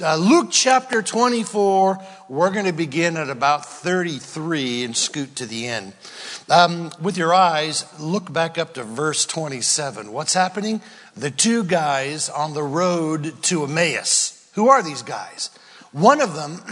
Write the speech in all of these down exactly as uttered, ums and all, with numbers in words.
Uh, Luke chapter twenty-four, we're going to begin at about thirty-three and scoot to the end. Um, with your eyes, look back up to verse twenty-seven. What's happening? The two guys on the road to Emmaus. Who are these guys? One of them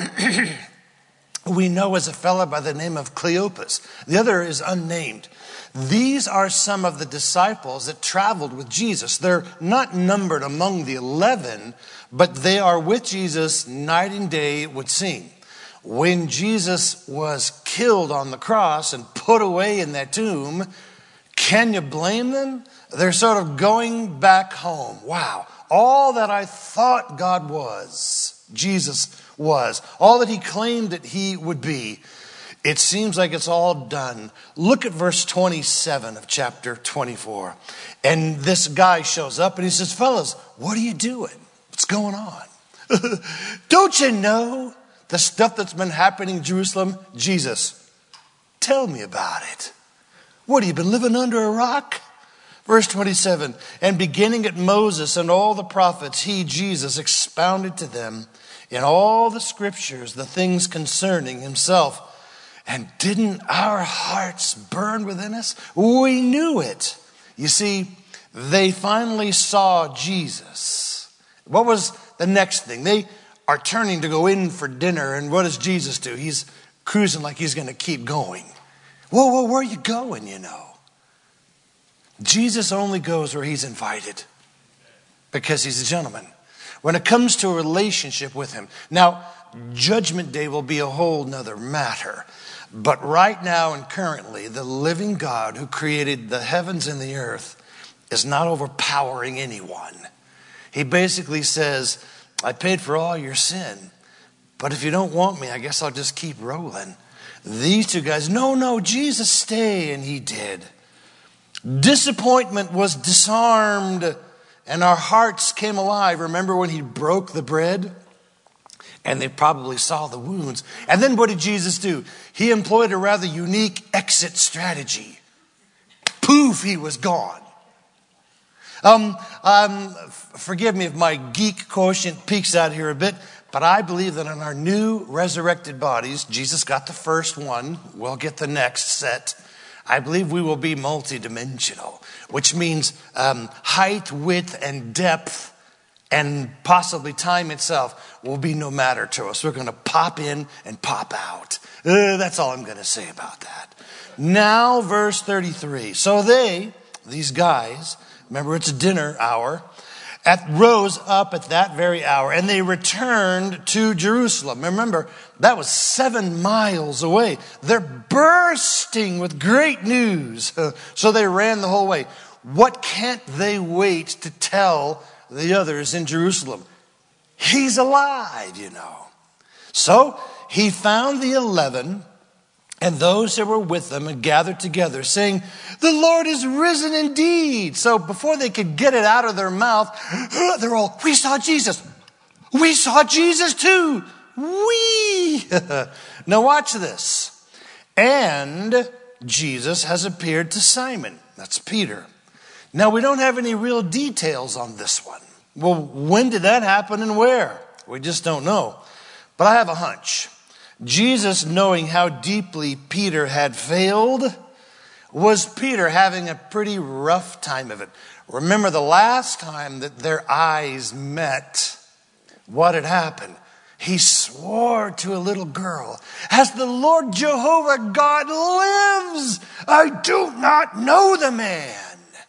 we know as a fellow by the name of Cleopas. The other is unnamed. These are some of the disciples that traveled with Jesus. They're not numbered among the eleven, but they are with Jesus night and day, it would seem. When Jesus was killed on the cross and put away in that tomb, can you blame them? They're sort of going back home. Wow. All that I thought God was, Jesus was, all that he claimed that he would be, it seems like it's all done. Look at verse twenty-seven of chapter twenty-four. And this guy shows up and he says, fellas, what are you doing? What's going on? Don't you know the stuff that's been happening in Jerusalem? Jesus, tell me about it. What, have you been living under a rock? Verse twenty-seven, and beginning at Moses and all the prophets, he, Jesus, expounded to them in all the scriptures the things concerning himself. And didn't our hearts burn within us? We knew it. You see, they finally saw Jesus. What was the next thing? They are turning to go in for dinner. And what does Jesus do? He's cruising like he's going to keep going. Whoa, whoa, where are you going, you know? Jesus only goes where he's invited because he's a gentleman. When it comes to a relationship with him. Now, Judgment Day will be a whole nother matter. But right now and currently, the living God who created the heavens and the earth is not overpowering anyone. He basically says, I paid for all your sin, but if you don't want me, I guess I'll just keep rolling. These two guys, no, no, Jesus, stay, and he did. Disappointment was disarmed, and our hearts came alive. Remember when he broke the bread? And they probably saw the wounds. And then what did Jesus do? He employed a rather unique exit strategy. Poof, he was gone. Um, um, forgive me if my geek quotient peeks out here a bit, but I believe that in our new resurrected bodies, Jesus got the first one, we'll get the next set. I believe we will be multidimensional, which means um, height, width, and depth, and possibly time itself will be no matter to us. We're going to pop in and pop out. Uh, that's all I'm going to say about that. Now, verse thirty-three. So they, these guys, remember it's a dinner hour, at, rose up at that very hour, and they returned to Jerusalem. Remember, that was seven miles away. They're bursting with great news. Uh, so they ran the whole way. What can't they wait to tell the others in Jerusalem? He's alive, you know. So he found the eleven and those that were with them and gathered together, saying, the Lord is risen indeed. So before they could get it out of their mouth, they're all, we saw Jesus. We saw Jesus too. We. Now watch this. And Jesus has appeared to Simon. That's Peter. Now, we don't have any real details on this one. Well, when did that happen and where? We just don't know. But I have a hunch. Jesus, knowing how deeply Peter had failed, was Peter having a pretty rough time of it. Remember the last time that their eyes met, what had happened? He swore to a little girl, as the Lord Jehovah God lives, I do not know the man.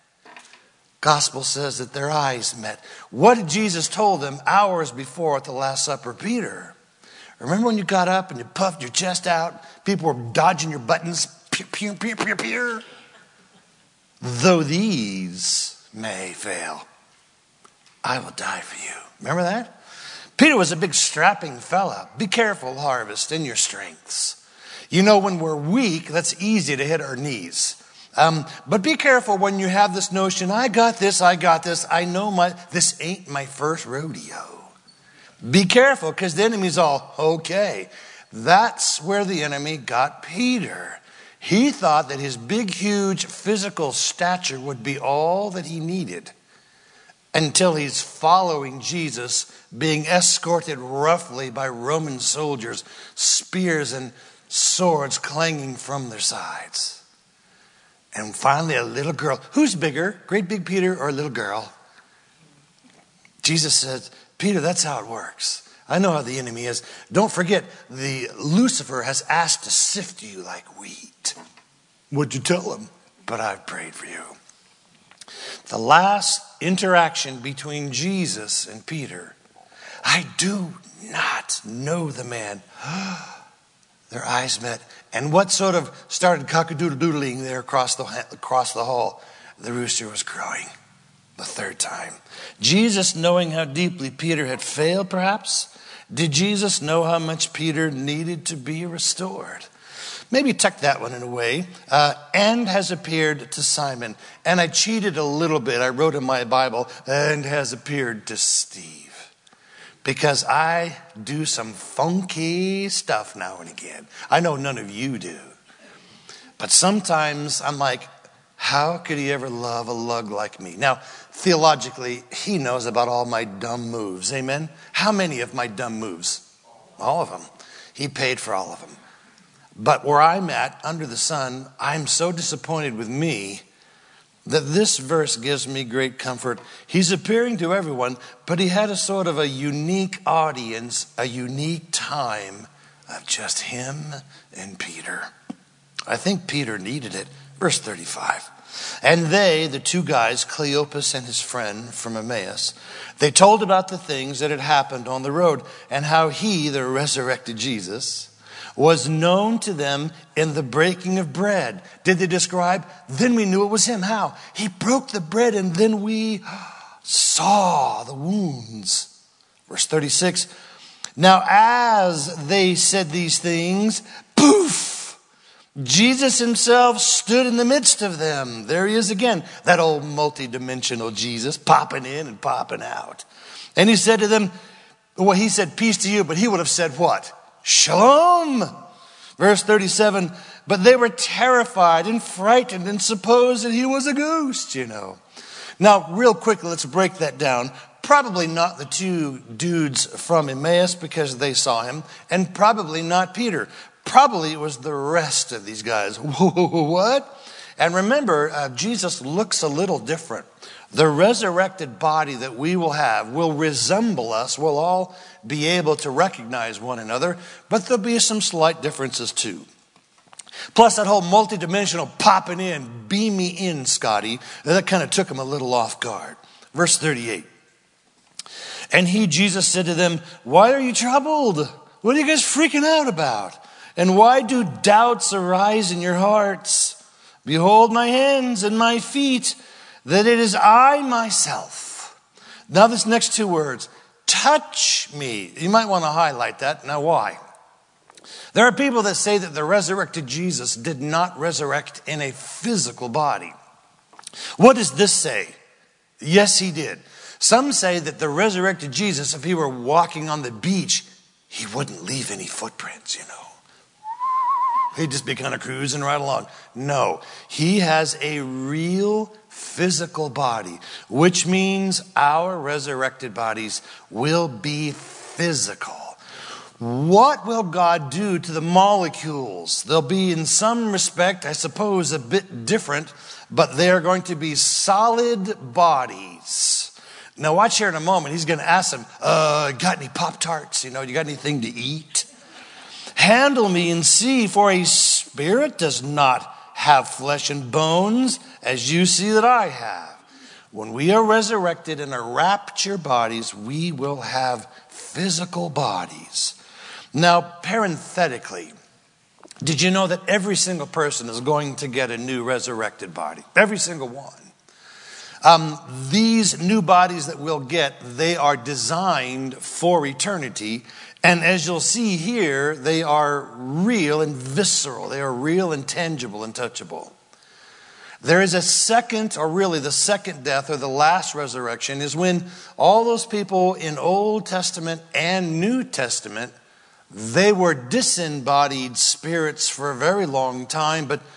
Gospel says that their eyes met. What did Jesus told them hours before at the Last Supper? Peter, remember when you got up and you puffed your chest out? People were dodging your buttons. Pew, pew, pew, pew, pew. Though these may fail, I will die for you. Remember that? Peter was a big strapping fella. Be careful, Harvest, in your strengths. You know, when we're weak, that's easy to hit our knees. Um, but be careful when you have this notion, I got this, I got this, I know my, this ain't my first rodeo. Be careful, because the enemy's all, okay. That's where the enemy got Peter. He thought that his big, huge physical stature would be all that he needed. until he's following Jesus, being escorted roughly by Roman soldiers, spears and swords clanging from their sides. And finally, a little girl. Who's bigger, great big Peter or a little girl? Jesus said, Peter, that's how it works. I know how the enemy is. Don't forget, the Lucifer has asked to sift you like wheat. What'd you tell him? But I've prayed for you. The last interaction between Jesus and Peter. I do not know the man. Their eyes met. And what sort of started cock-a-doodle-doodling there across the, across the hall? The rooster was crowing the third time. Jesus, knowing how deeply Peter had failed, perhaps, did Jesus know how much Peter needed to be restored? Maybe tuck that one in a way. Uh, and has appeared to Simon. And I cheated a little bit. I wrote in my Bible, and has appeared to Steve. Because I do some funky stuff now and again. I know none of you do. But sometimes I'm like, how could he ever love a lug like me? Now, theologically, he knows about all my dumb moves. Amen? How many of my dumb moves? All of them. He paid for all of them. But where I'm at, under the sun, I'm so disappointed with me that this verse gives me great comfort. He's appearing to everyone, but he had a sort of a unique audience, a unique time of just him and Peter. I think Peter needed it. Verse thirty-five. And they, the two guys, Cleopas and his friend from Emmaus, they told about the things that had happened on the road and how he, the resurrected Jesus, was known to them in the breaking of bread. Did they describe? Then we knew it was him. How? He broke the bread and then we saw the wounds. Verse thirty-six. Now as they said these things, poof! Jesus himself stood in the midst of them. There he is again, that old multidimensional Jesus popping in and popping out. And he said to them, well, he said peace to you, but he would have said what? Shalom. Verse thirty-seven, but they were terrified and frightened and supposed that he was a ghost, you know. Now, real quickly, let's break that down. Probably not the two dudes from Emmaus because they saw him, and probably not Peter. Probably it was the rest of these guys. What? And remember, uh, Jesus looks a little different. The resurrected body that we will have will resemble us. We'll all be able to recognize one another, but there'll be some slight differences too. Plus that whole multidimensional popping in, beam me in, Scotty, that kind of took him a little off guard. Verse thirty-eight. And he, Jesus, said to them, why are you troubled? What are you guys freaking out about? And why do doubts arise in your hearts? Behold my hands and my feet, that it is I myself. Now this next two words, touch me. You might want to highlight that. Now why? There are people that say that the resurrected Jesus did not resurrect in a physical body. What does this say? Yes, he did. Some say that the resurrected Jesus, if he were walking on the beach, he wouldn't leave any footprints, you know. He'd just be kind of cruising right along. No, he has a real physical body, which means our resurrected bodies will be physical. What will God do to the molecules? They'll be in some respect, I suppose, a bit different, but they're going to be solid bodies. Now watch here in a moment. He's going to ask them, uh, got any Pop-Tarts? You know, you got anything to eat? Handle me and see, for a spirit does not have flesh and bones, as you see that I have. When we are resurrected in our rapture bodies, we will have physical bodies. Now, parenthetically, did you know that every single person is going to get a new resurrected body? Every single one. Um, these new bodies that we'll get, they are designed for eternity. And as you'll see here, they are real and visceral. They are real and tangible and touchable. There is a second, or really the second death, or the last resurrection, is when all those people in Old Testament and New Testament, they were disembodied spirits for a very long time, but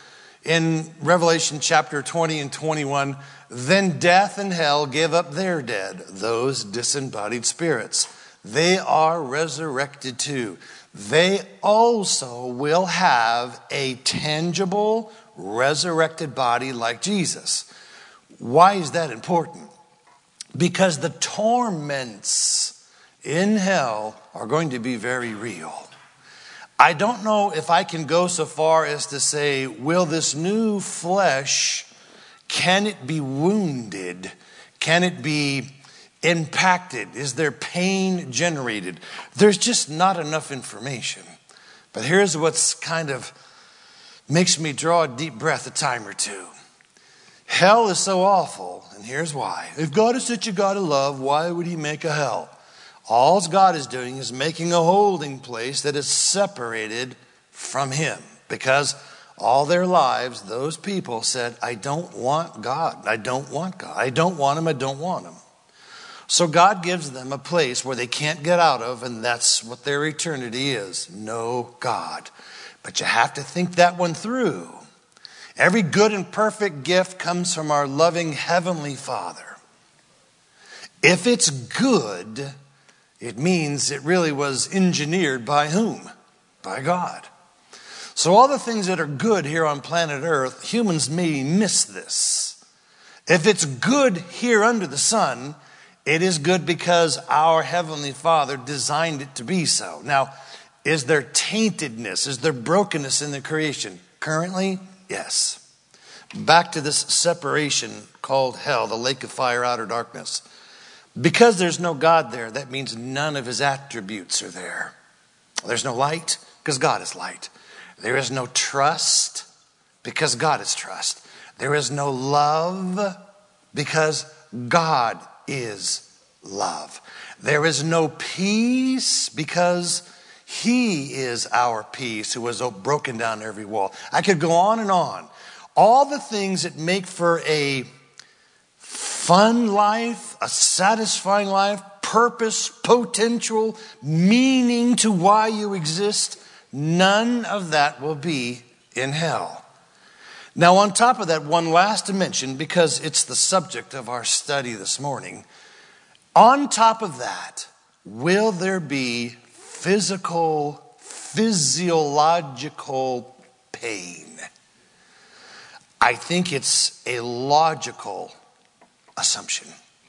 In Revelation chapter twenty and twenty-one, then death and hell give up their dead, those disembodied spirits. They are resurrected too. They also will have a tangible, resurrected body like Jesus. Why is that important? Because the torments in hell are going to be very real. I don't know if I can go so far as to say, will this new flesh, can it be wounded? Can it be impacted? Is there pain generated? There's just not enough information. But here's what's kind of makes me draw a deep breath a time or two. Hell is so awful, and here's why. If God is such a God of love, why would he make a hell? All God is doing is making a holding place that is separated from him. Because all their lives, those people said, I don't want God. I don't want God. I don't want him. I don't want him. So God gives them a place where they can't get out of, and that's what their eternity is. No God. But you have to think that one through. Every good and perfect gift comes from our loving Heavenly Father. If it's good, it means it really was engineered by whom? By God. So all the things that are good here on planet Earth, humans may miss this. If it's good here under the sun, it is good because our Heavenly Father designed it to be so. Now, is there taintedness? Is there brokenness in the creation? Currently, yes. Back to this separation called hell, the lake of fire, outer darkness. Because there's no God there, that means none of his attributes are there. There's no light, because God is light. There is no trust, because God is trust. There is no love, because God is love. There is no peace, because he is our peace, who has broken down every wall. I could go on and on. All the things that make for a fun life, a satisfying life, purpose, potential, meaning to why you exist, none of that will be in hell. Now, on top of that, one last dimension, because it's the subject of our study this morning. On top of that, will there be physical, physiological pain? I think it's a logical assumption.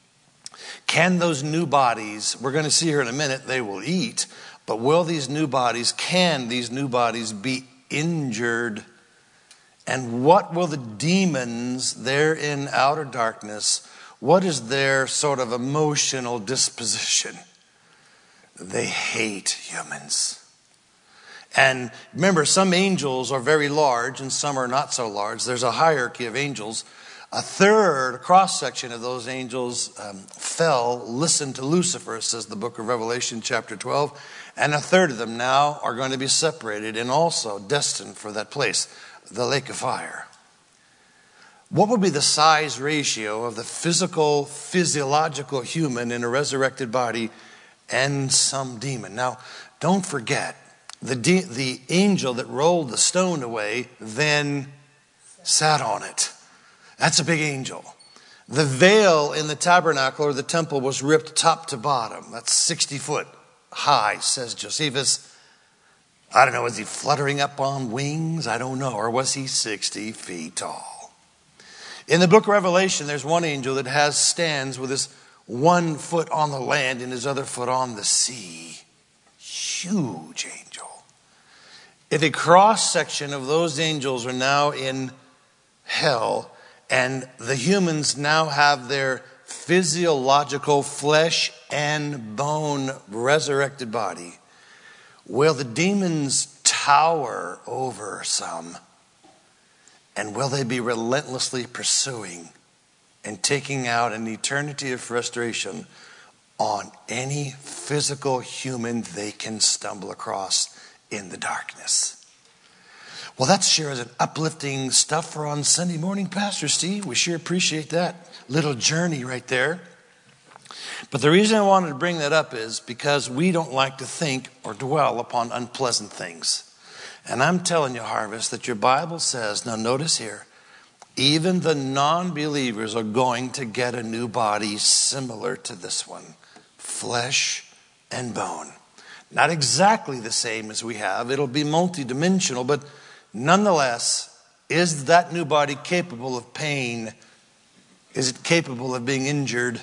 Can those new bodies, we're going to see here in a minute, they will eat, but will these new bodies, can these new bodies be injured? And what will the demons there in outer darkness, what is their sort of emotional disposition? They hate humans. And remember, some angels are very large and some are not so large. There's a hierarchy of angels. A third, a cross-section of those angels um, fell, listened to Lucifer, says the book of Revelation chapter twelve. And a third of them now are going to be separated and also destined for that place, the lake of fire. What would be the size ratio of the physical, physiological human in a resurrected body and some demon? Now, don't forget, the, de- the angel that rolled the stone away then sat on it. That's a big angel. The veil in the tabernacle or the temple was ripped top to bottom. That's sixty foot high, says Josephus. I don't know, was he fluttering up on wings? I don't know. Or was he sixty feet tall? In the book of Revelation, there's one angel that has stands with his one foot on the land and his other foot on the sea. Huge angel. If a cross section of those angels are now in hell, and the humans now have their physiological flesh and bone resurrected body, will the demons tower over some? And will they be relentlessly pursuing and taking out an eternity of frustration on any physical human they can stumble across in the darkness? Well, that sure is an uplifting stuff for on Sunday morning, Pastor Steve. We sure appreciate that little journey right there. But the reason I wanted to bring that up is because we don't like to think or dwell upon unpleasant things. And I'm telling you, Harvest, that your Bible says, now notice here, even the non-believers are going to get a new body similar to this one. Flesh and bone. Not exactly the same as we have. It'll be multidimensional, but nonetheless, is that new body capable of pain? Is it capable of being injured?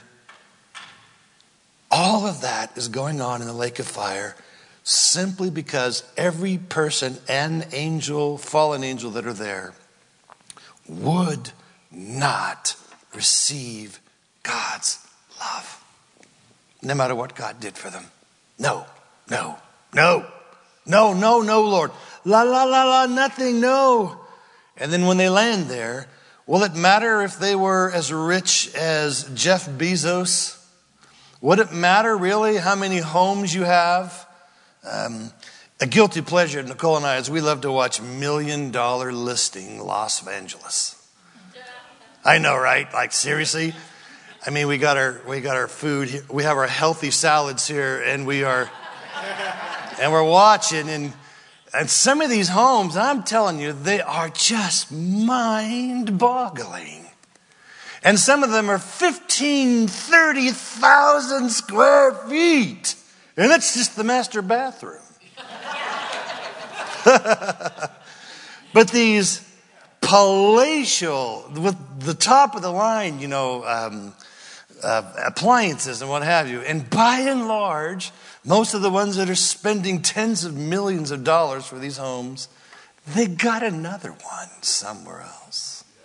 All of that is going on in the lake of fire simply because every person and angel, fallen angel that are there, would not receive God's love. No matter what God did for them. No, no, no, no, no, no, Lord. La, la, la, la, nothing, no. And then when they land there, will it matter if they were as rich as Jeff Bezos? Would it matter really how many homes you have? Um, a guilty pleasure, Nicole and I, is we love to watch Million Dollar Listing Los Angeles. I know, right? Like seriously? I mean, we got our we got our food here. We have our healthy salads here, and we are and we're watching, and and some of these homes, I'm telling you, they are just mind-boggling. And some of them are fifteen, thirty thousand square feet. And that's just the master bathroom. But these palatial, with the top of the line, you know, um, uh, appliances and what have you. And by and large, most of the ones that are spending tens of millions of dollars for these homes, they got another one somewhere else.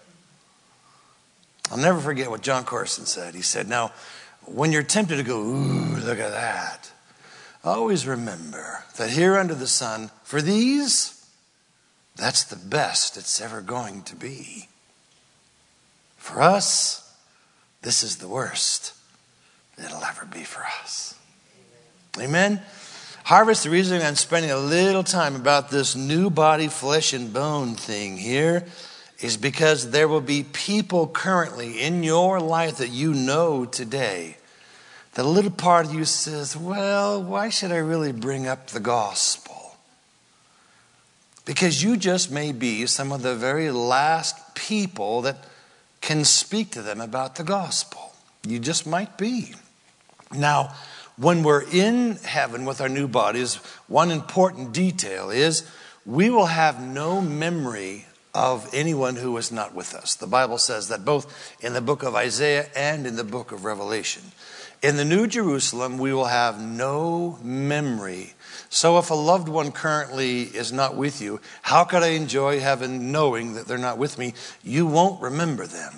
I'll never forget what John Corson said. He said, now, when you're tempted to go, ooh, look at that, always remember that here under the sun, for these, that's the best it's ever going to be. For us, this is the worst it'll ever be for us. Amen? Harvest, the reason I'm spending a little time about this new body, flesh and bone thing here is because there will be people currently in your life that you know today that a little part of you says, well, why should I really bring up the gospel? Because you just may be some of the very last people that can speak to them about the gospel. You just might be. Now, when we're in heaven with our new bodies, one important detail is we will have no memory of anyone who was not with us. The Bible says that both in the book of Isaiah and in the book of Revelation. In the New Jerusalem, we will have no memory. So if a loved one currently is not with you, how could I enjoy heaven knowing that they're not with me? You won't remember them.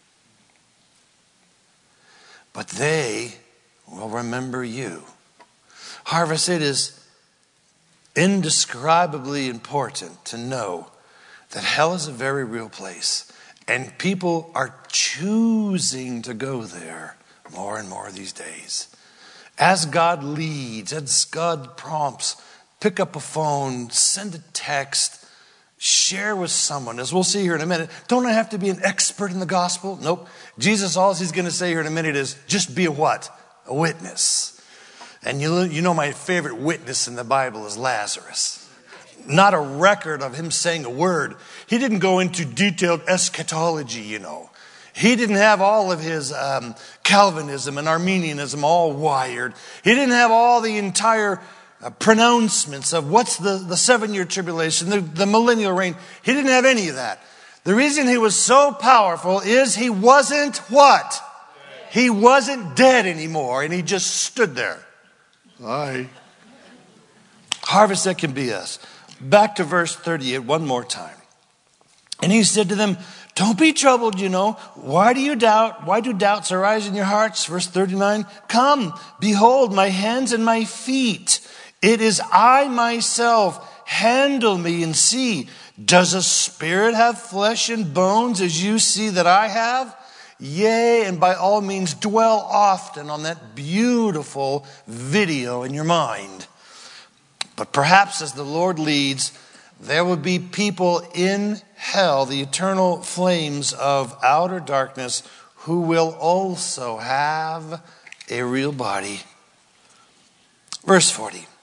But they will remember you. Harvest, it is indescribably important to know that hell is a very real place. And people are choosing to go there more and more these days. As God leads, as God prompts, pick up a phone, send a text, share with someone. As we'll see here in a minute, don't I have to be an expert in the gospel? Nope. Jesus, all he's going to say here in a minute is just be a what? A witness. And you, you know my favorite witness in the Bible is Lazarus. Not a record of him saying a word. He didn't go into detailed eschatology, you know. He didn't have all of his um, Calvinism and Arminianism all wired. He didn't have all the entire uh, pronouncements of what's the, the seven-year tribulation, the, the millennial reign. He didn't have any of that. The reason he was so powerful is he wasn't what? He wasn't dead anymore, and he just stood there. Aye. Harvest, that can be us. Back to verse thirty-eight one more time. And he said to them, don't be troubled, you know. Why do you doubt? Why do doubts arise in your hearts? Verse thirty-nine. Come, behold my hands and my feet. It is I myself. Handle me and see. Does a spirit have flesh and bones as you see that I have? Yea, and by all means dwell often on that beautiful video in your mind. But perhaps as the Lord leads, there will be people in hell, the eternal flames of outer darkness, who will also have a real body. Verse forty.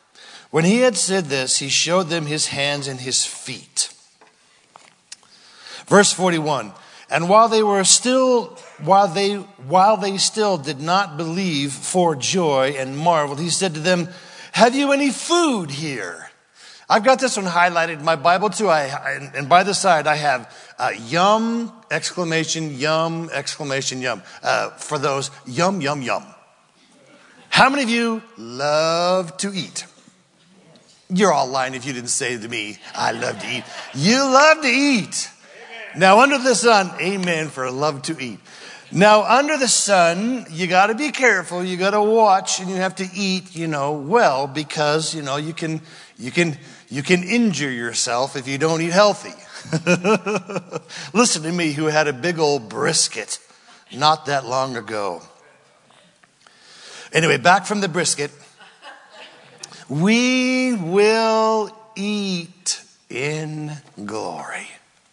When he had said this, he showed them his hands and his feet. Verse forty-one, and while they were still, while they, while they still did not believe for joy and marveled, he said to them, have you any food here? I've got this one highlighted in my Bible too. I, I and by the side I have uh, yum, exclamation, yum, exclamation, yum. Uh, for those, yum, yum, yum. How many of you love to eat? You're all lying if you didn't say to me, I love to eat. You love to eat. Now under the sun, amen for love to eat. Now under the sun, you got to be careful. You got to watch, and you have to eat, you know, well, because, you know, you can, you can, you can injure yourself if you don't eat healthy. Listen to me, who had a big old brisket not that long ago. Anyway, back from the brisket. We will eat in glory.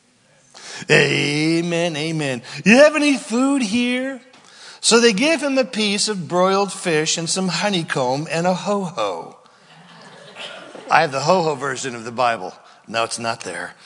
Amen, amen. You have any food here? So they gave him a piece of broiled fish and some honeycomb and a ho-ho. I have the ho-ho version of the Bible. No, it's not there.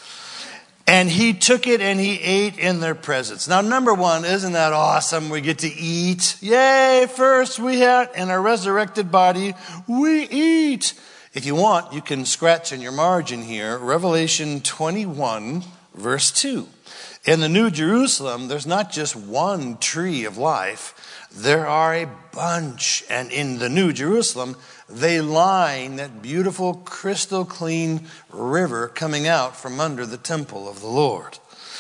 And he took it and he ate in their presence. Now, number one, isn't that awesome? We get to eat. Yay, first we had in our resurrected body, we eat. If you want, you can scratch in your margin here, Revelation twenty-one, verse two. In the New Jerusalem, there's not just one tree of life. There are a bunch. And in the New Jerusalem, they line that beautiful, crystal clean river coming out from under the temple of the Lord.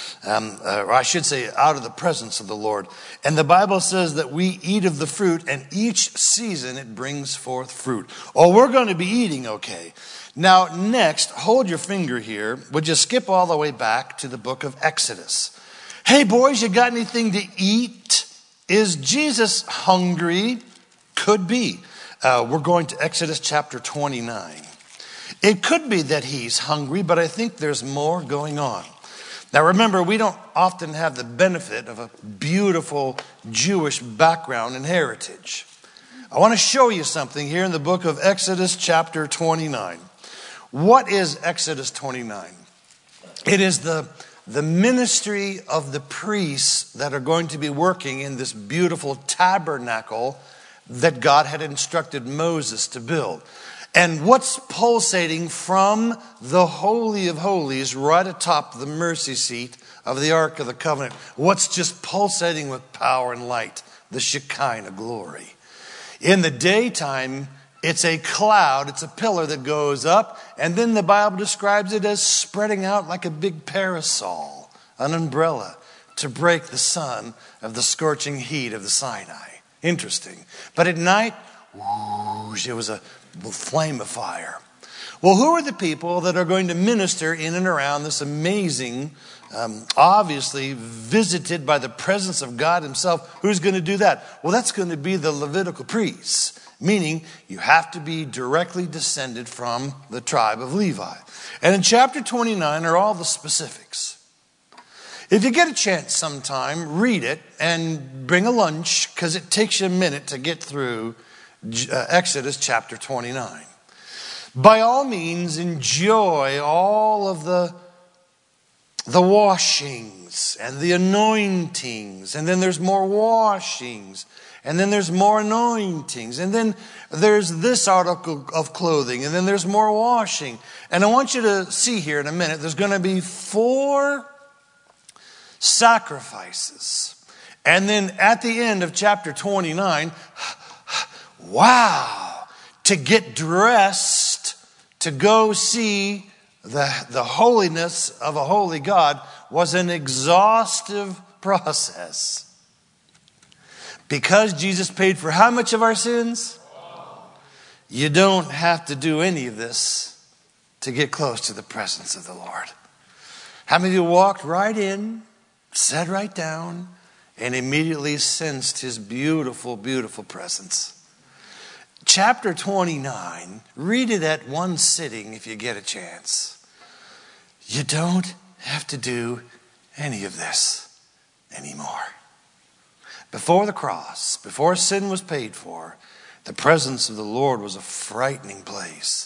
Um, uh, or I should say, out of the presence of the Lord. And the Bible says that we eat of the fruit, and each season it brings forth fruit. Oh, we're going to be eating, okay. Now, next, hold your finger here. Would you skip all the way back to the book of Exodus? Hey, boys, you got anything to eat? Is Jesus hungry? Could be. Uh, we're going to Exodus chapter twenty-nine. It could be that he's hungry, but I think there's more going on. Now, remember, we don't often have the benefit of a beautiful Jewish background and heritage. I want to show you something here in the book of Exodus chapter twenty-nine. What is Exodus twenty-nine? It is the, the ministry of the priests that are going to be working in this beautiful tabernacle that God had instructed Moses to build. And what's pulsating from the Holy of Holies right atop the mercy seat of the Ark of the Covenant? What's just pulsating with power and light? The Shekinah glory. In the daytime, it's a cloud, it's a pillar that goes up, and then the Bible describes it as spreading out like a big parasol, an umbrella, to break the sun of the scorching heat of the Sinai. Interesting. But at night, whoosh, it was a flame of fire. Well, who are the people that are going to minister in and around this amazing, um, obviously visited by the presence of God himself? Who's going to do that? Well, that's going to be the Levitical priests. Meaning, you have to be directly descended from the tribe of Levi. And in chapter twenty-nine are all the specifics. If you get a chance sometime, read it and bring a lunch, because it takes you a minute to get through uh, Exodus chapter twenty-nine. By all means, enjoy all of the, the washings and the anointings. And then there's more washings. And then there's more anointings. And then there's this article of clothing. And then there's more washing. And I want you to see here in a minute, there's going to be four sacrifices. And then at the end of chapter twenty-nine, wow, to get dressed to go see the, the holiness of a holy God was an exhaustive process. Because Jesus paid for how much of our sins? You don't have to do any of this to get close to the presence of the Lord. How many of you walked right in, sat right down, and immediately sensed his beautiful, beautiful presence? Chapter twenty-nine, read it at one sitting if you get a chance. You don't have to do any of this anymore. Before the cross, before sin was paid for, the presence of the Lord was a frightening place.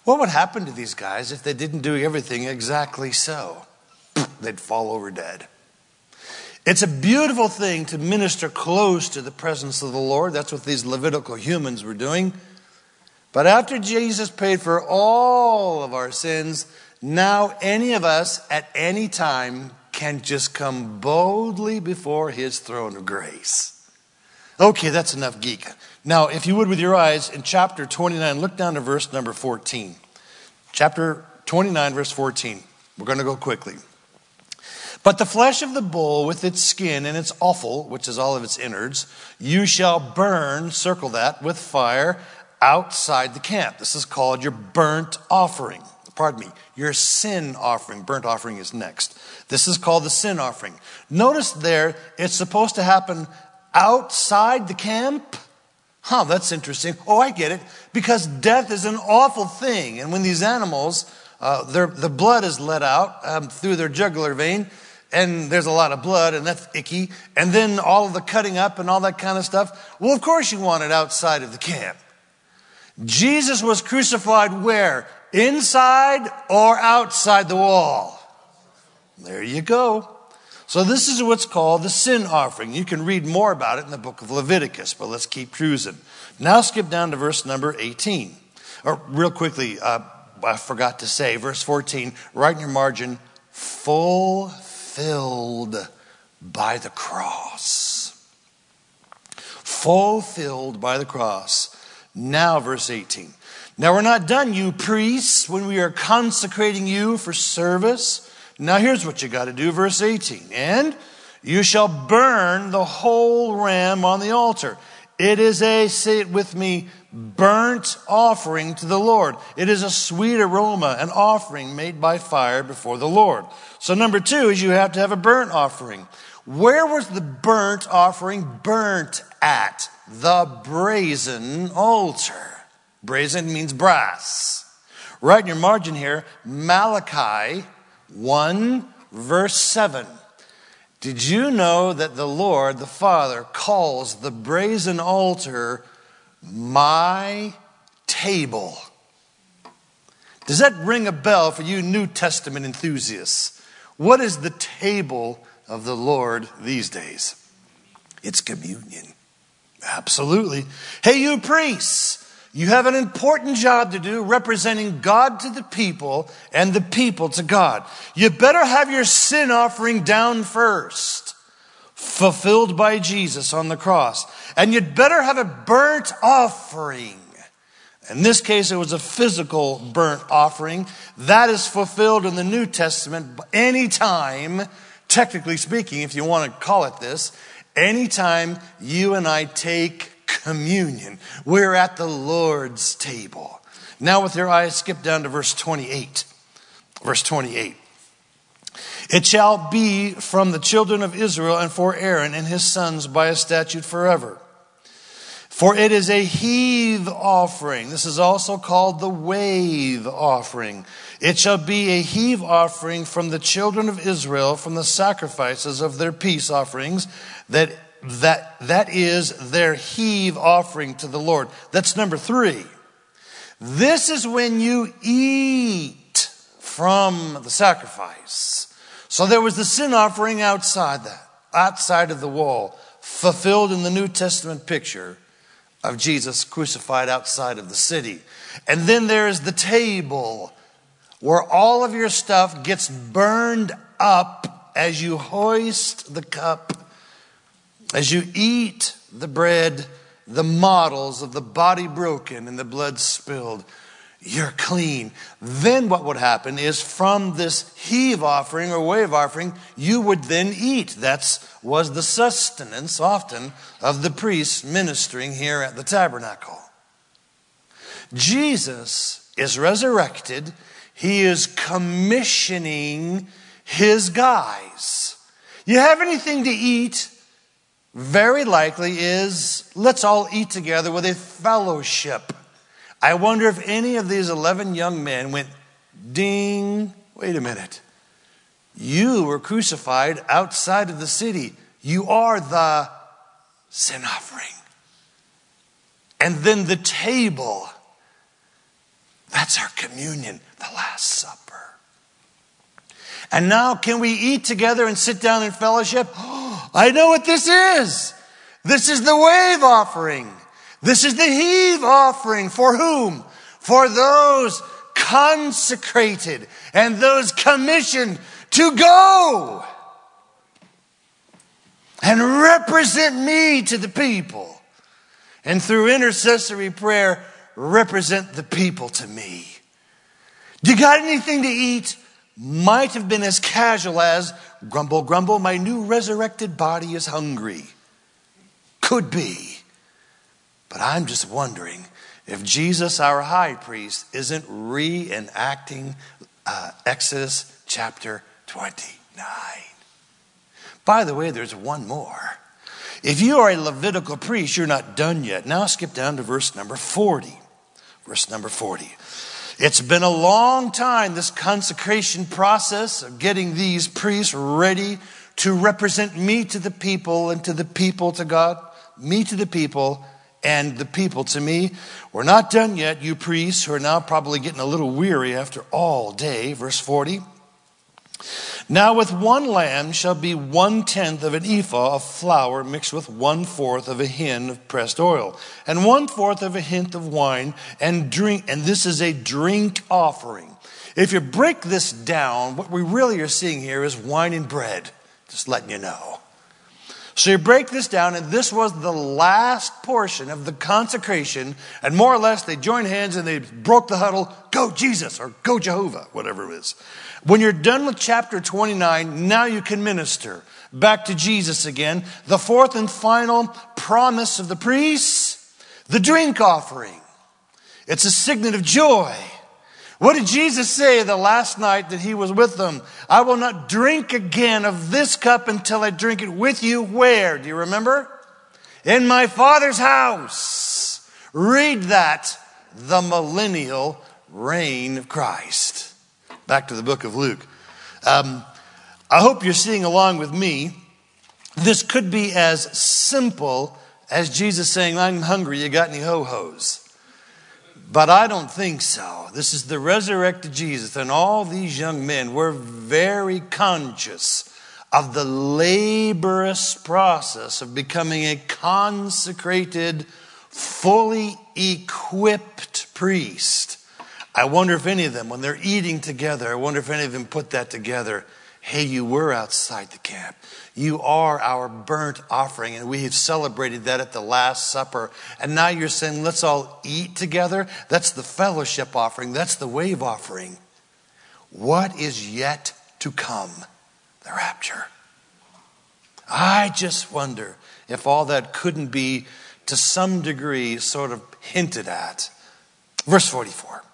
What would happen to these guys if they didn't do everything exactly so? They'd fall over dead. It's a beautiful thing to minister close to the presence of the Lord. That's what these Levitical humans were doing. But after Jesus paid for all of our sins, now any of us at any time can just come boldly before his throne of grace. Okay, that's enough geek. Now, if you would with your eyes, in chapter twenty-nine, look down to verse number fourteen. Chapter twenty-nine, verse fourteen. We're going to go quickly. But the flesh of the bull with its skin and its offal, which is all of its innards, you shall burn, circle that, with fire outside the camp. This is called your burnt offering. Pardon me, your sin offering. Burnt offering is next. This is called the sin offering. Notice there, it's supposed to happen outside the camp. Huh, that's interesting. Oh, I get it. Because death is an awful thing. And when these animals, uh, their, the blood is let out um, through their jugular vein, and there's a lot of blood, and that's icky. And then all of the cutting up and all that kind of stuff. Well, of course you want it outside of the camp. Jesus was crucified where? Inside or outside the wall? There you go. So this is what's called the sin offering. You can read more about it in the book of Leviticus, but let's keep cruising. Now skip down to verse number eighteen. Or real quickly, uh, I forgot to say, verse fourteen, right in your margin, fulfilled by the cross. Fulfilled by the cross. Now verse eighteen. Now we're not done, you priests, when we are consecrating you for service. Now here's what you got to do, verse eighteen. And you shall burn the whole ram on the altar. It is a, say it with me, burnt offering to the Lord. It is a sweet aroma, an offering made by fire before the Lord. So number two is you have to have a burnt offering. Where was the burnt offering burnt at? The brazen altar. Brazen means brass. Right in your margin here, Malachi one, verse seven. Did you know that the Lord, the Father, calls the brazen altar my table? Does that ring a bell for you New Testament enthusiasts? What is the table of the Lord these days? It's communion. Absolutely. Hey, you priests, you have an important job to do representing God to the people and the people to God. You better have your sin offering down first, fulfilled by Jesus on the cross. And you'd better have a burnt offering. In this case, it was a physical burnt offering. That is fulfilled in the New Testament anytime, technically speaking, if you want to call it this, anytime you and I take communion. We're at the Lord's table. Now with your eyes, skip down to verse twenty-eight. Verse twenty-eight. It shall be from the children of Israel and for Aaron and his sons by a statute forever. For it is a heave offering. This is also called the wave offering. It shall be a heave offering from the children of Israel from the sacrifices of their peace offerings, that That, that is their heave offering to the Lord. That's number three. This is when you eat from the sacrifice. So there was the sin offering outside that, outside of the wall, fulfilled in the New Testament picture of Jesus crucified outside of the city. And then there is the table where all of your stuff gets burned up as you hoist the cup. As you eat the bread, the models of the body broken and the blood spilled, you're clean. Then what would happen is from this heave offering or wave offering, you would then eat. That was the sustenance often of the priests ministering here at the tabernacle. Jesus is resurrected. He is commissioning his guys. You have anything to eat? Very likely is, let's all eat together with a fellowship. I wonder if any of these eleven young men went, ding, wait a minute. You were crucified outside of the city. You are the sin offering. And then the table. That's our communion, the Last Supper. And now can we eat together and sit down in fellowship? Oh, I know what this is. This is the wave offering. This is the heave offering. For whom? For those consecrated and those commissioned to go and represent me to the people. And through intercessory prayer, represent the people to me. You got anything to eat? Might have been as casual as, grumble, grumble, my new resurrected body is hungry. Could be. But I'm just wondering if Jesus, our high priest, isn't reenacting uh, Exodus chapter twenty-nine. By the way, there's one more. If you are a Levitical priest, you're not done yet. Now skip down to verse number forty. Verse number forty. It's been a long time, this consecration process of getting these priests ready to represent me to the people and to the people to God, me to the people and the people to me. We're not done yet, you priests who are now probably getting a little weary after all day. Verse forty. Now with one lamb shall be one tenth of an ephah of flour mixed with one fourth of a hin of pressed oil, and one fourth of a hin of wine, and drink. And this is a drink offering. If you break this down, what we really are seeing here is wine and bread. Just letting you know. So you break this down, and this was the last portion of the consecration, and more or less they joined hands and they broke the huddle. Go Jesus, or go Jehovah, whatever it is. When you're done with chapter twenty-nine, now you can minister. Back to Jesus again. The fourth and final promise of the priests, the drink offering. It's a signet of joy. What did Jesus say the last night that he was with them? I will not drink again of this cup until I drink it with you. Where? Do you remember? In my Father's house. Read that. The millennial reign of Christ. Back to the book of Luke. Um, I hope you're seeing along with me. This could be as simple as Jesus saying, I'm hungry, you got any ho-hos? But I don't think so. This is the resurrected Jesus. And all these young men were very conscious of the laborious process of becoming a consecrated, fully equipped priest. I wonder if any of them, when they're eating together, I wonder if any of them put that together. Hey, you were outside the camp. You are our burnt offering, and we have celebrated that at the Last Supper. And now you're saying, let's all eat together. That's the fellowship offering. That's the wave offering. What is yet to come? The rapture. I just wonder if all that couldn't be, to some degree, sort of hinted at. Verse forty-four.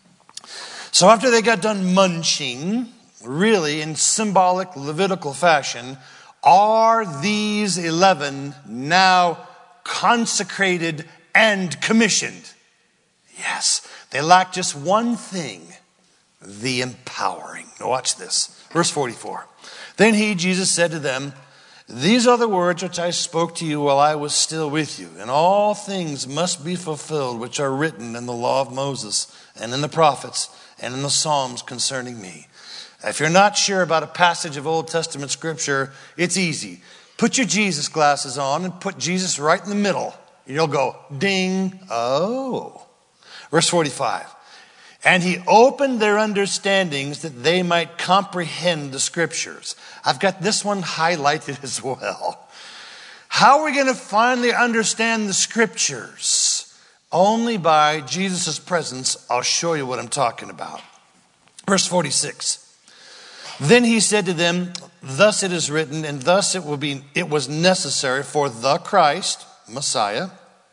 So after they got done munching, really in symbolic Levitical fashion, are these eleven now consecrated and commissioned? Yes, they lack just one thing, the empowering. Now watch this. Verse forty-four. Then he, Jesus, said to them, these are the words which I spoke to you while I was still with you. And all things must be fulfilled which are written in the law of Moses and in the prophets and in the Psalms concerning me. If you're not sure about a passage of Old Testament scripture, it's easy. Put your Jesus glasses on and put Jesus right in the middle. And you'll go, ding, oh. Verse forty-five. And he opened their understandings that they might comprehend the scriptures. I've got this one highlighted as well. How are we going to finally understand the scriptures? Only by Jesus' presence. I'll show you what I'm talking about. Verse forty-six. Then he said to them, thus it is written, and thus it will be, it was necessary for the Christ, Messiah,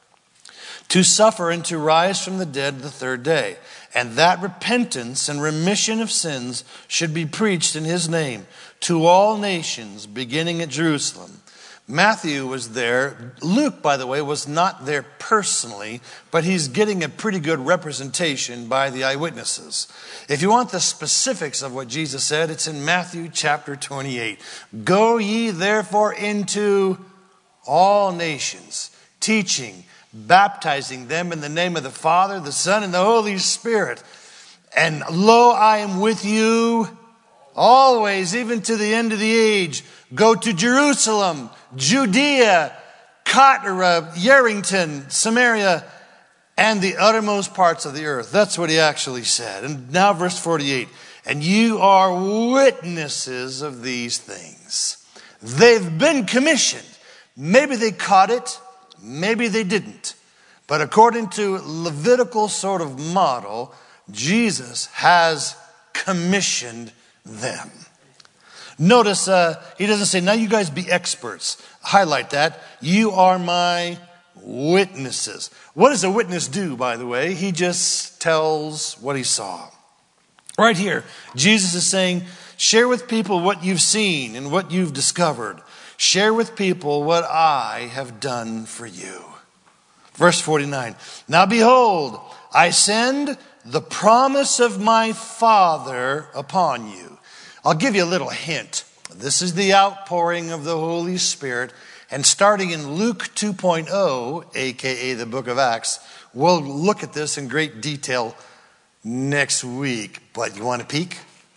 to suffer and to rise from the dead the third day, and that repentance and remission of sins should be preached in his name to all nations, beginning at Jerusalem. Matthew was there. Luke, by the way, was not there personally, but he's getting a pretty good representation by the eyewitnesses. If you want the specifics of what Jesus said, it's in Matthew chapter twenty-eight. Go ye therefore into all nations, teaching, baptizing them in the name of the Father, the Son, and the Holy Spirit, And lo, I am with you always, even to the end of the age. Go to Jerusalem, Judea, Cotera, Yerington, Samaria, and the uttermost parts of the earth. That's what he actually said. And now verse forty-eight. And you are witnesses of these things. They've been commissioned. Maybe they caught it. Maybe they didn't. But according to Levitical sort of model, Jesus has commissioned them. Notice uh, he doesn't say, now you guys be experts. Highlight that. You are my witnesses. What does a witness do, by the way? He just tells what he saw. Right here, Jesus is saying, share with people what you've seen and what you've discovered. Share with people what I have done for you. Verse forty-nine. Now behold, I send the promise of my Father upon you. I'll give you a little hint. This is the outpouring of the Holy Spirit. And starting in Luke two point oh, a k a the book of Acts, we'll look at this in great detail next week. But you want to peek?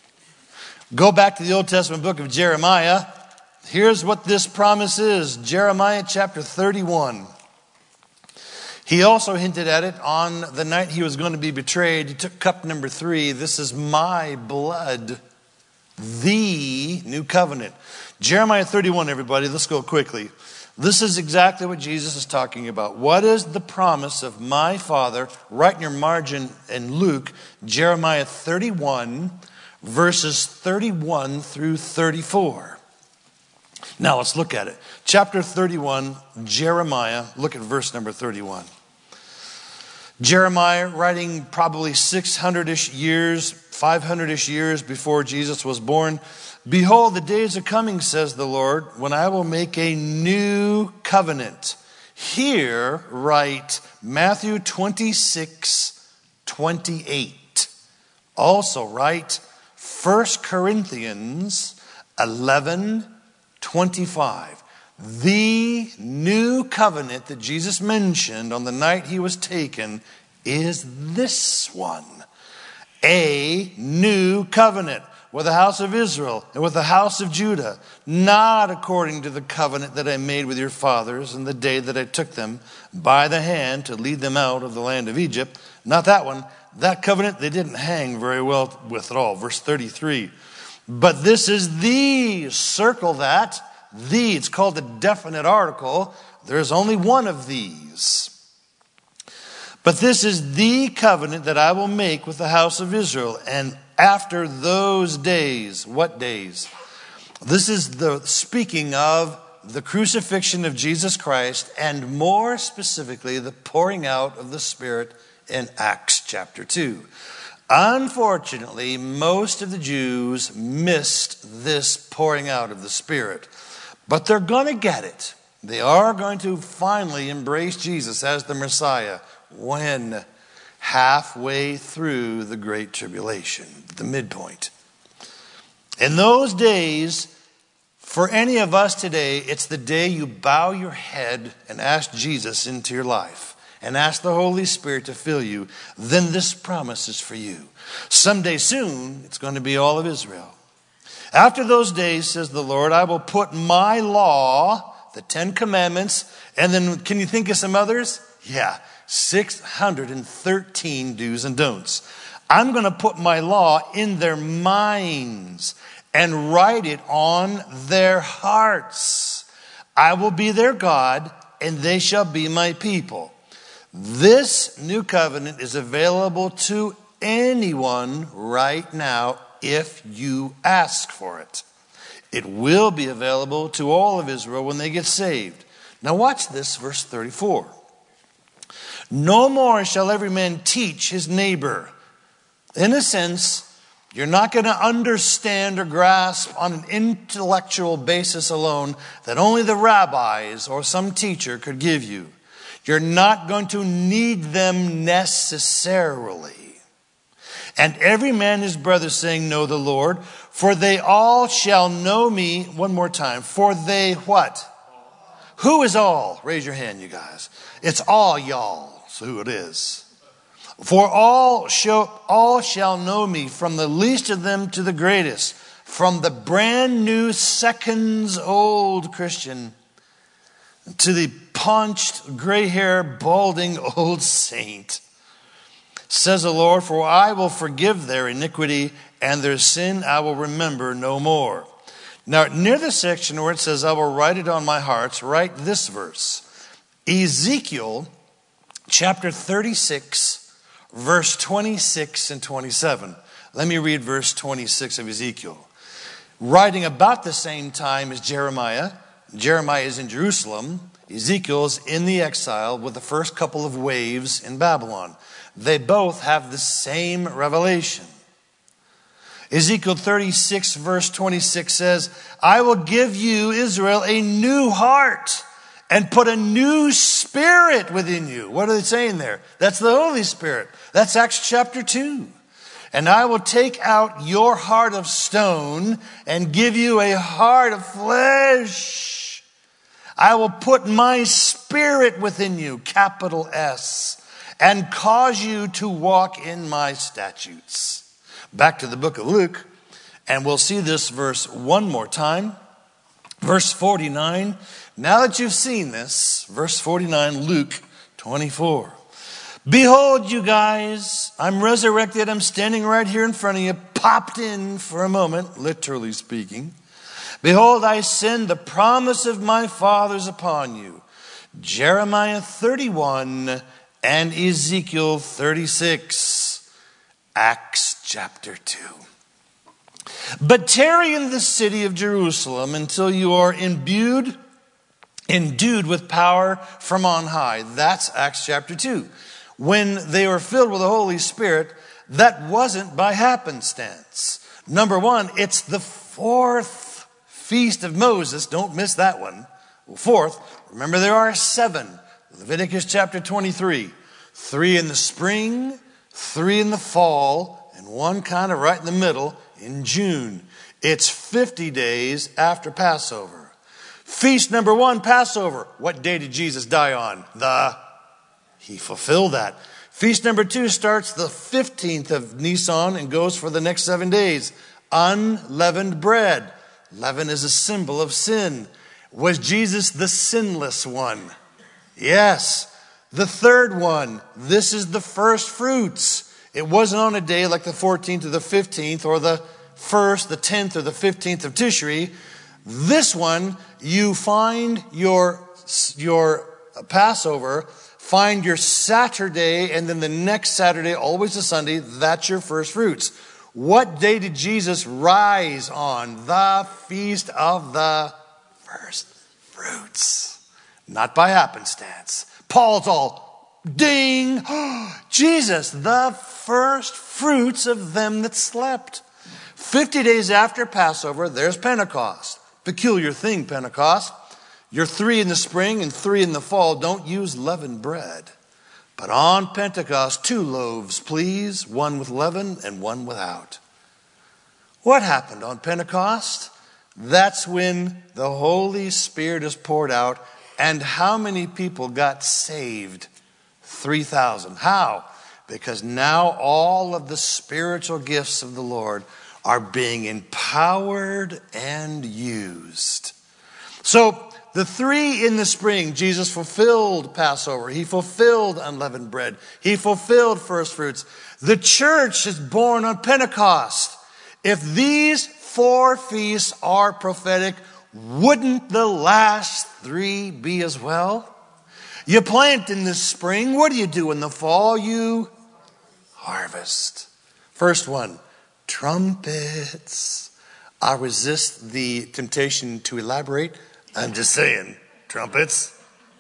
Go back to the Old Testament book of Jeremiah. Here's what this promise is. Jeremiah chapter thirty-one. He also hinted at it on the night he was going to be betrayed. He took cup number three. This is my blood, the new covenant. Jeremiah thirty-one, everybody. Let's go quickly. This is exactly what Jesus is talking about. What is the promise of my Father? Write in your margin in Luke, Jeremiah thirty-one, verses thirty-one through thirty-four. Now let's look at it. Chapter thirty-one, Jeremiah. Look at verse number thirty-one. Jeremiah, writing probably six hundred-ish years, five hundred-ish years before Jesus was born. Behold, the days are coming, says the Lord, when I will make a new covenant. Here, write Matthew twenty-six, twenty-eight. Also write First Corinthians eleven, twenty-five. The new covenant that Jesus mentioned on the night he was taken is this one. A new covenant with the house of Israel and with the house of Judah, not according to the covenant that I made with your fathers in the day that I took them by the hand to lead them out of the land of Egypt. Not that one. That covenant they didn't hang very well with at all. Verse thirty-three. But this is the, circle that, the, it's called a definite article. There's only one of these. But this is the covenant that I will make with the house of Israel. And after those days, what days? This is the speaking of the crucifixion of Jesus Christ, and more specifically, the pouring out of the Spirit in Acts chapter two. Unfortunately, most of the Jews missed this pouring out of the Spirit. But they're going to get it. They are going to finally embrace Jesus as the Messiah when? Halfway through the Great Tribulation, the midpoint. In those days, for any of us today, it's the day you bow your head and ask Jesus into your life and ask the Holy Spirit to fill you. Then this promise is for you. Someday soon, it's going to be all of Israel. After those days, says the Lord, I will put my law, the Ten Commandments, and then can you think of some others? Yeah. six hundred thirteen do's and don'ts. I'm going to put my law in their minds and write it on their hearts. I will be their God, and they shall be my people. This new covenant is available to anyone right now if you ask for it. It will be available to all of Israel when they get saved. Now watch this, verse thirty-four. No more shall every man teach his neighbor. In a sense, you're not going to understand or grasp on an intellectual basis alone that only the rabbis or some teacher could give you. You're not going to need them necessarily. And every man his brother saying, know the Lord, for they all shall know me. One more time. For they what? Who is all? Raise your hand, you guys. It's all y'all. That's who it is. For all shall, all shall know me, from the least of them to the greatest, from the brand new seconds old Christian to the paunched, gray hair, balding old saint. Says the Lord, for I will forgive their iniquity, and their sin I will remember no more. Now, near the section where it says, I will write it on my hearts, write this verse. Ezekiel chapter thirty-six, verse twenty-six and twenty-seven. Let me read verse twenty-six of Ezekiel. Writing about the same time as Jeremiah. Jeremiah is in Jerusalem. Ezekiel is in the exile with the first couple of waves in Babylon. They both have the same revelation. Ezekiel thirty-six verse twenty-six says, I will give you, Israel, a new heart and put a new spirit within you. What are they saying there? That's the Holy Spirit. That's Acts chapter two. And I will take out your heart of stone and give you a heart of flesh. I will put my spirit within you, capital S, and cause you to walk in my statutes. Back to the book of Luke, and we'll see this verse one more time. Verse forty-nine. Now that you've seen this, verse forty-nine, Luke twenty-four. Behold, you guys, I'm resurrected. I'm standing right here in front of you, popped in for a moment, literally speaking. Behold, I send the promise of my fathers upon you. Jeremiah thirty-one and Ezekiel thirty-six. Acts chapter two. But tarry in the city of Jerusalem until you are imbued, endued with power from on high. That's Acts chapter two. When they were filled with the Holy Spirit, that wasn't by happenstance. Number one, it's the fourth feast of Moses. Don't miss that one. Fourth, remember there are seven. Leviticus chapter twenty-three. Three in the spring, three in the fall, and one kind of right in the middle in June. It's fifty days after Passover. Feast number one, Passover. What day did Jesus die on? The, he fulfilled that. Feast number two starts the fifteenth of Nisan and goes for the next seven days. Unleavened bread. Leaven is a symbol of sin. Was Jesus the sinless one? Yes. The third one, this is the first fruits. It wasn't on a day like the fourteenth or the fifteenth or the first, the tenth or the fifteenth of Tishri. This one, you find your, your Passover, find your Saturday, and then the next Saturday, always a Sunday, that's your first fruits. What day did Jesus rise on? The feast of the first fruits. Not by happenstance. Paul's all, ding, Jesus, the first fruits of them that slept. Fifty days after Passover, there's Pentecost. Peculiar thing, Pentecost. You're three in the spring and three in the fall. Don't use leavened bread. But on Pentecost, two loaves, please, one with leaven and one without. What happened on Pentecost? That's when the Holy Spirit is poured out. And how many people got saved? three thousand. How? Because now all of the spiritual gifts of the Lord are being empowered and used. So the three in the spring, Jesus fulfilled Passover. He fulfilled unleavened bread. He fulfilled first fruits. The church is born on Pentecost. If these four feasts are prophetic, wouldn't the last three be as well? You plant in the spring. What do you do in the fall? You harvest. First one, trumpets. I resist the temptation to elaborate. I'm just saying, trumpets.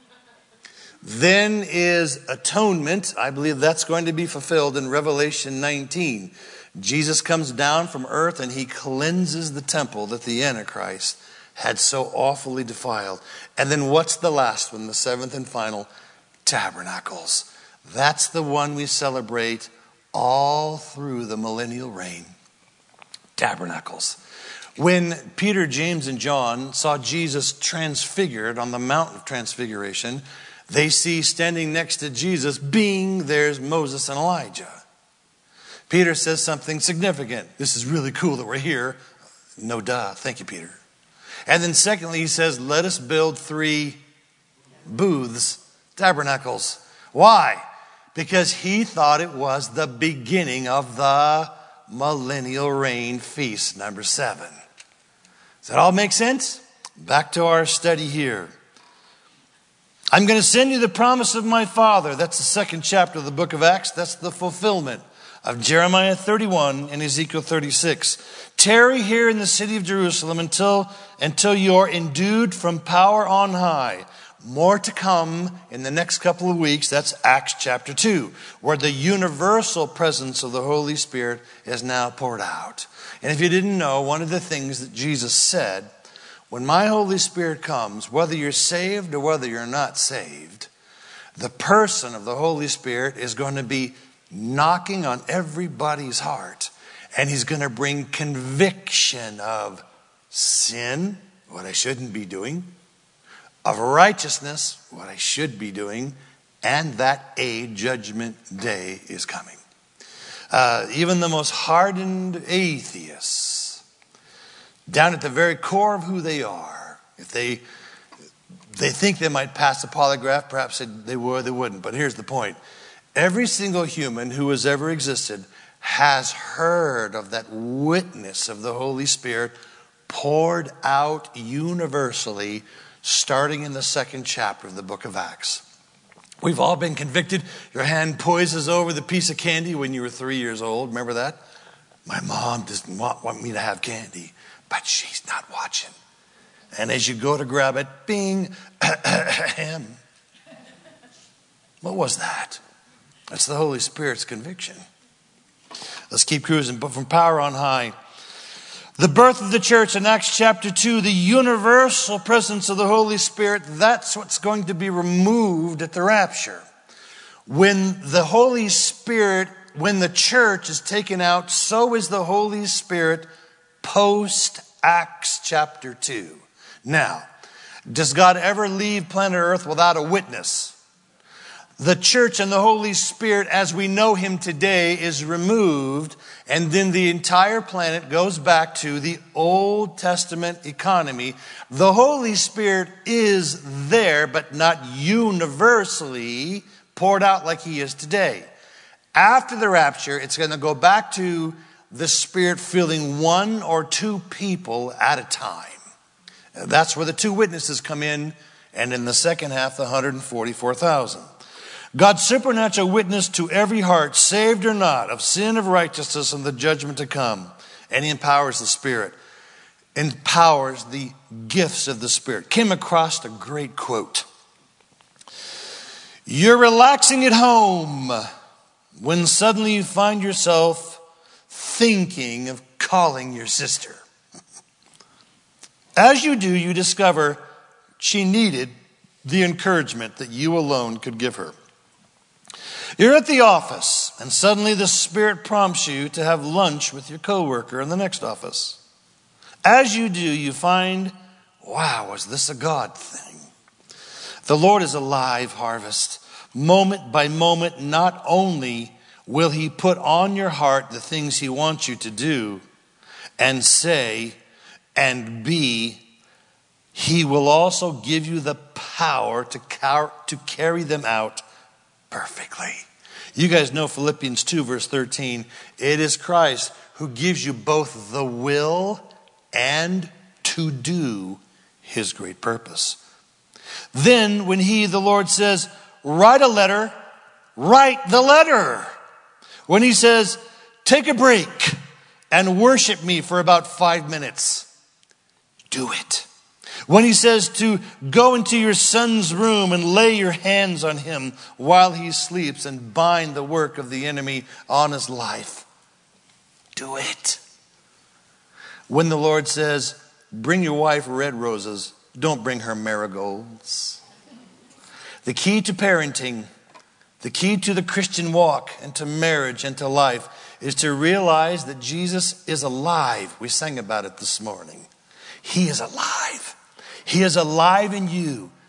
Then is atonement. I believe that's going to be fulfilled in Revelation nineteen. Jesus comes down from earth and he cleanses the temple that the Antichrist had so awfully defiled. And then what's the last one, the seventh and final? Tabernacles. That's the one we celebrate all through the millennial reign. Tabernacles. When Peter, James, and John saw Jesus transfigured on the Mount of Transfiguration, they see standing next to Jesus being there's Moses and Elijah. Peter says something significant. This is really cool that we're here. No duh. Thank you, Peter. And then secondly, he says, let us build three booths, tabernacles. Why? Because he thought it was the beginning of the millennial reign feast, number seven. Does that all make sense? Back to our study here. I'm going to send you the promise of my Father. That's the second chapter of the book of Acts. That's the fulfillment of Jeremiah thirty-one and Ezekiel thirty-six. Tarry here in the city of Jerusalem until, until you are endued from power on high. More to come in the next couple of weeks. That's Acts chapter two, where the universal presence of the Holy Spirit is now poured out. And if you didn't know, one of the things that Jesus said, when my Holy Spirit comes, whether you're saved or whether you're not saved, the person of the Holy Spirit is going to be knocking on everybody's heart. And he's going to bring conviction of sin, what I shouldn't be doing, of righteousness, what I should be doing, and that a judgment day is coming. Uh, even the most hardened atheists, down at the very core of who they are, if they they think they might pass a polygraph, perhaps they would, they wouldn't. But here's the point. Every single human who has ever existed has heard of that witness of the Holy Spirit poured out universally, starting in the second chapter of the book of Acts. We've all been convicted. Your hand poises over the piece of candy when you were three years old. Remember that? My mom doesn't want, want me to have candy, but she's not watching. And as you go to grab it, bing, ahem. What was that? That's the Holy Spirit's conviction. Let's keep cruising. But from power on high. The birth of the church in Acts chapter two, the universal presence of the Holy Spirit, that's what's going to be removed at the rapture. When the Holy Spirit, when the church is taken out, so is the Holy Spirit post Acts chapter two. Now, does God ever leave planet Earth without a witness? The church and the Holy Spirit, as we know him today, is removed, and then the entire planet goes back to the Old Testament economy. The Holy Spirit is there, but not universally poured out like he is today. After the rapture, it's going to go back to the Spirit filling one or two people at a time. That's where the two witnesses come in, and in the second half, the one hundred forty-four thousand. God's supernatural witness to every heart, saved or not, of sin, of righteousness, and the judgment to come. And he empowers the Spirit, empowers the gifts of the Spirit. Came across a great quote. You're relaxing at home when suddenly you find yourself thinking of calling your sister. As you do, you discover she needed the encouragement that you alone could give her. You're at the office, and suddenly the Spirit prompts you to have lunch with your coworker in the next office. As you do, you find, wow, was this a God thing? The Lord is a live harvest. Moment by moment, not only will he put on your heart the things he wants you to do and say and be, he will also give you the power to car- to carry them out perfectly. You guys know Philippians two verse thirteen. It is Christ who gives you both the will and to do his great purpose. Then when he, the Lord, says, write a letter, write the letter. When he says, take a break and worship me for about five minutes, do it. When he says to go into your son's room and lay your hands on him while he sleeps and bind the work of the enemy on his life, do it. When the Lord says, bring your wife red roses, don't bring her marigolds. The key to parenting, the key to the Christian walk and to marriage and to life is to realize that Jesus is alive. We sang about it this morning. He is alive. He is alive in you.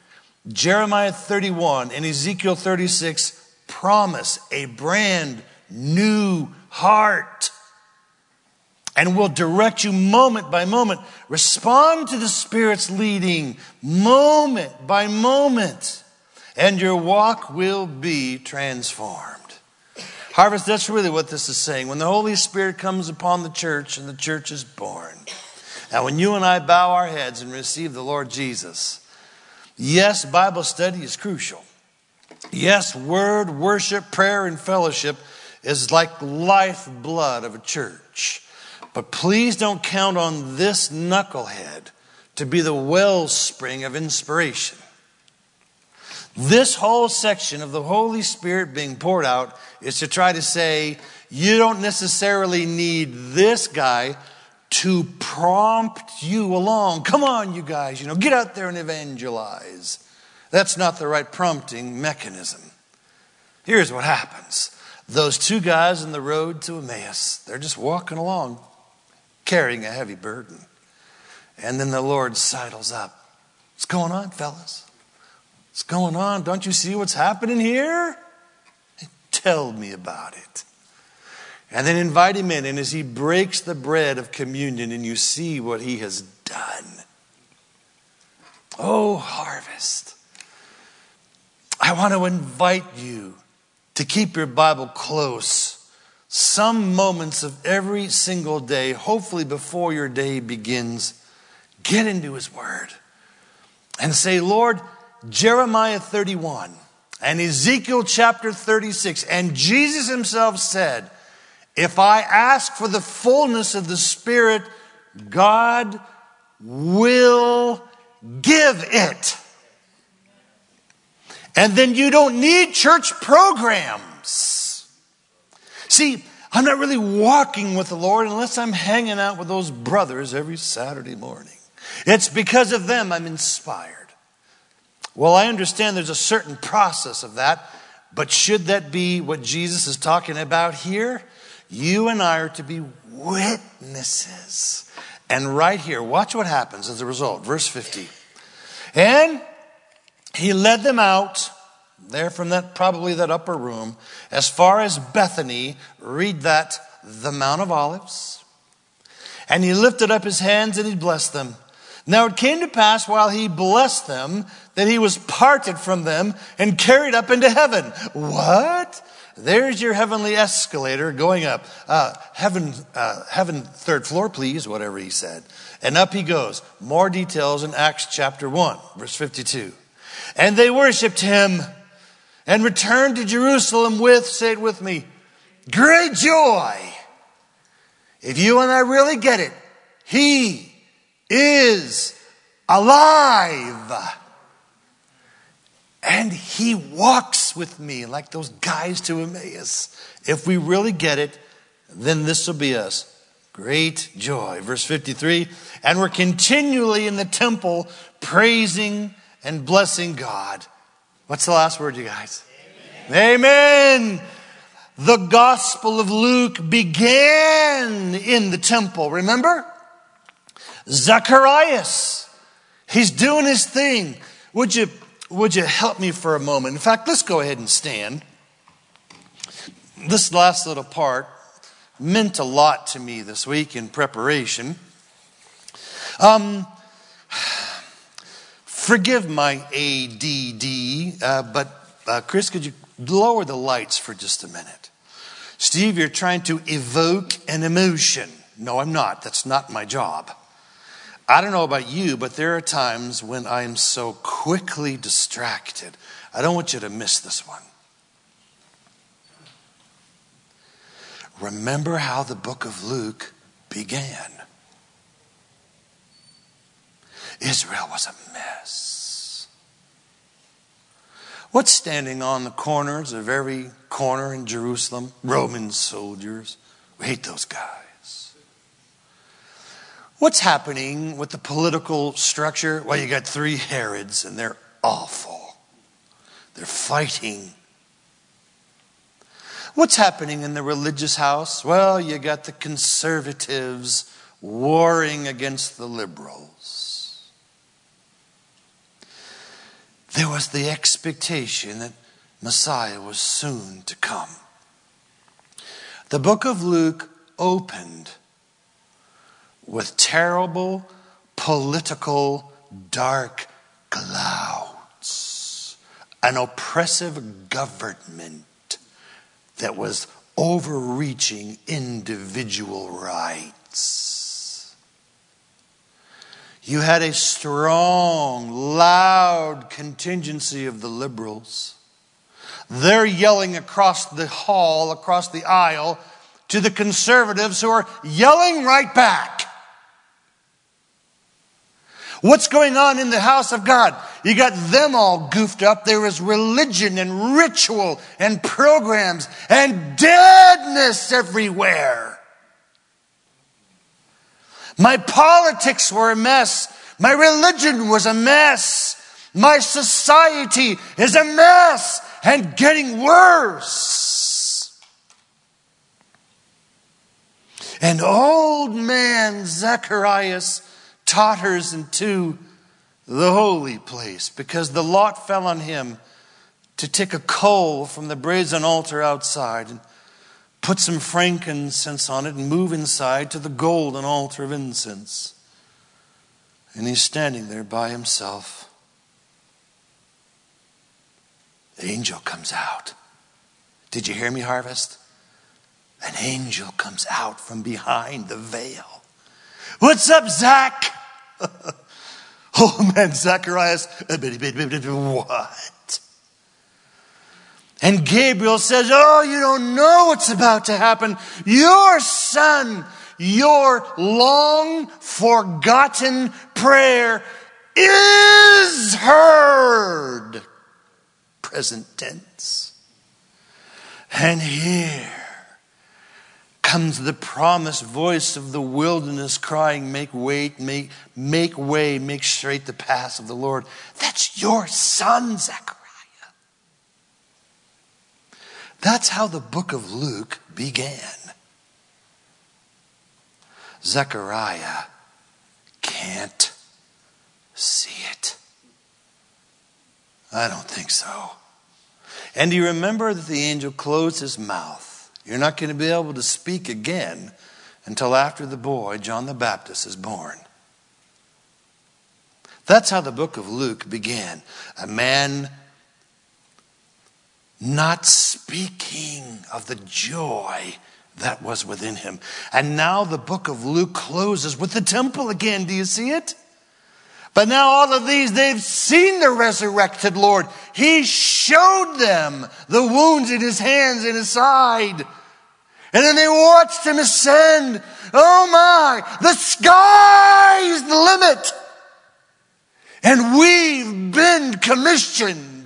Jeremiah thirty-one and Ezekiel thirty-six promise a brand new heart and will direct you moment by moment. Respond to the Spirit's leading moment by moment, and your walk will be transformed. Harvest, that's really what this is saying. When the Holy Spirit comes upon the church and the church is born, and when you and I bow our heads and receive the Lord Jesus, yes, Bible study is crucial. Yes, word, worship, prayer, and fellowship is like lifeblood of a church. But please don't count on this knucklehead to be the wellspring of inspiration. This whole section of the Holy Spirit being poured out is to try to say, you don't necessarily need this guy to prompt you along. Come on, you guys, you know, get out there and evangelize. That's not the right prompting mechanism. Here's what happens. Those two guys on the road to Emmaus, they're just walking along, carrying a heavy burden. And then the Lord sidles up. What's going on, fellas? What's going on? Don't you see what's happening here? Tell me about it. And then invite him in. And as he breaks the bread of communion and you see what he has done. Oh, Harvest. I want to invite you to keep your Bible close. Some moments of every single day, hopefully before your day begins, get into his word. And say, Lord, Jeremiah thirty-one and Ezekiel chapter thirty-six. And Jesus himself said, if I ask for the fullness of the Spirit, God will give it. And then you don't need church programs. See, I'm not really walking with the Lord unless I'm hanging out with those brothers every Saturday morning. It's because of them I'm inspired. Well, I understand there's a certain process of that, but should that be what Jesus is talking about here? You and I are to be witnesses. And right here, watch what happens as a result. Verse fifty. And he led them out there from that, probably that upper room, as far as Bethany. Read that, the Mount of Olives. And he lifted up his hands and he blessed them. Now it came to pass while he blessed them that he was parted from them and carried up into heaven. What? There's your heavenly escalator going up. Uh, heaven, uh, heaven, third floor, please, whatever he said. And up he goes. More details in Acts chapter one, verse fifty-two. And they worshiped him and returned to Jerusalem with, say it with me, great joy. If you and I really get it, he is alive. And he walks with me like those guys to Emmaus. If we really get it, then this will be us. Great joy. Verse fifty-three. And we're continually in the temple praising and blessing God. What's the last word, you guys? Amen. Amen. The Gospel of Luke began in the temple. Remember? Zacharias. He's doing his thing. Would you, would you help me for a moment? In fact, let's go ahead and stand. This last little part meant a lot to me this week in preparation. Um, forgive my A D D, uh, but uh, Chris, could you lower the lights for just a minute? Steve, you're trying to evoke an emotion. No, I'm not. That's not my job. I don't know about you, but there are times when I am so quickly distracted. I don't want you to miss this one. Remember how the book of Luke began. Israel was a mess. What's standing on the corners of every corner in Jerusalem? Roman soldiers. We hate those guys. What's happening with the political structure? Well, you got three Herods and they're awful. They're fighting. What's happening in the religious house? Well, you got the conservatives warring against the liberals. there was the expectation that Messiah was soon to come. The book of Luke opened with terrible political dark clouds, an oppressive government that was overreaching individual rights. You had a strong, loud contingency of the liberals. They're yelling across the hall, across the aisle, to the conservatives who are yelling right back. What's going on in the house of God? You got them all goofed up. There is religion and ritual and programs and deadness everywhere. My politics were a mess. My religion was a mess. My society is a mess and getting worse. And old man Zacharias totters into the holy place because the lot fell on him to take a coal from the brazen altar outside and put some frankincense on it and move inside to the golden altar of incense. And he's standing there by himself. The angel comes out. Did you hear me, Harvest? An angel comes out from behind the veil. What's up, Zach? Oh man, Zacharias, what? And Gabriel says, oh, you don't know what's about to happen. Your son, your long forgotten prayer is heard. Present tense. And here comes the promised voice of the wilderness crying, make way, make, make way, make straight the path of the Lord. That's your son, Zechariah. That's how the book of Luke began. Zechariah can't see it. I don't think so. And do you remember that the angel closed his mouth? You're not going to be able to speak again until after the boy, John the Baptist, is born. That's how the book of Luke began. A man not speaking of the joy that was within him. And now the book of Luke closes with the temple again. Do you see it? But now all of these, they've seen the resurrected Lord. He showed them the wounds in his hands and his side. And then they watched him ascend. Oh my, the sky's the limit. And we've been commissioned.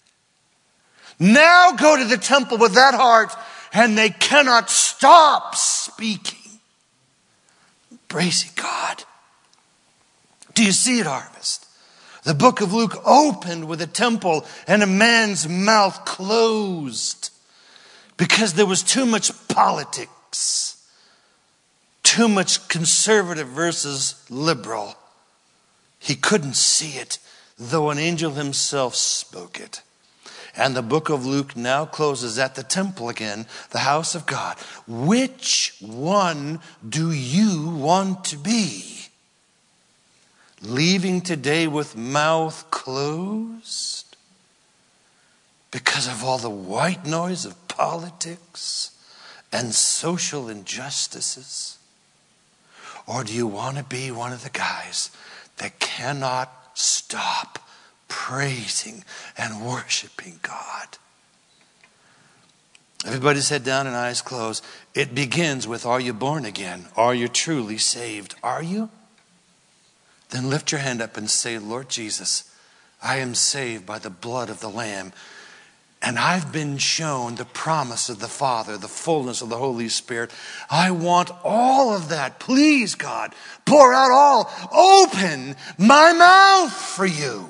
Now go to the temple with that heart, and they cannot stop speaking. Praising God. Do you see it, Harvest? The book of Luke opened with a temple and a man's mouth closed because there was too much politics, too much conservative versus liberal. He couldn't see it, though an angel himself spoke it. And the book of Luke now closes at the temple again, the house of God. Which one do you want to be? Leaving today with mouth closed because of all the white noise of politics and social injustices? Or do you want to be one of the guys that cannot stop praising and worshiping God? Everybody's head down and eyes closed. It begins with, are you born again? Are you truly saved? Are you? Then lift your hand up and say, Lord Jesus, I am saved by the blood of the Lamb. And I've been shown the promise of the Father, the fullness of the Holy Spirit. I want all of that. Please, God, pour out all. Open my mouth for you.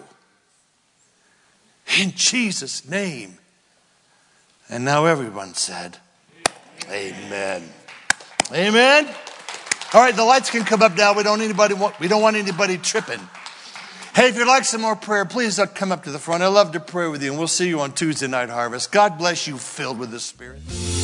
In Jesus' name. And now everyone said, amen. Amen. All right, the lights can come up now. We don't anybody want, we don't want anybody tripping. Hey, if you'd like some more prayer, please don't come up to the front. I'd love to pray with you, and we'll see you on Tuesday Night Harvest. God bless you, filled with the Spirit.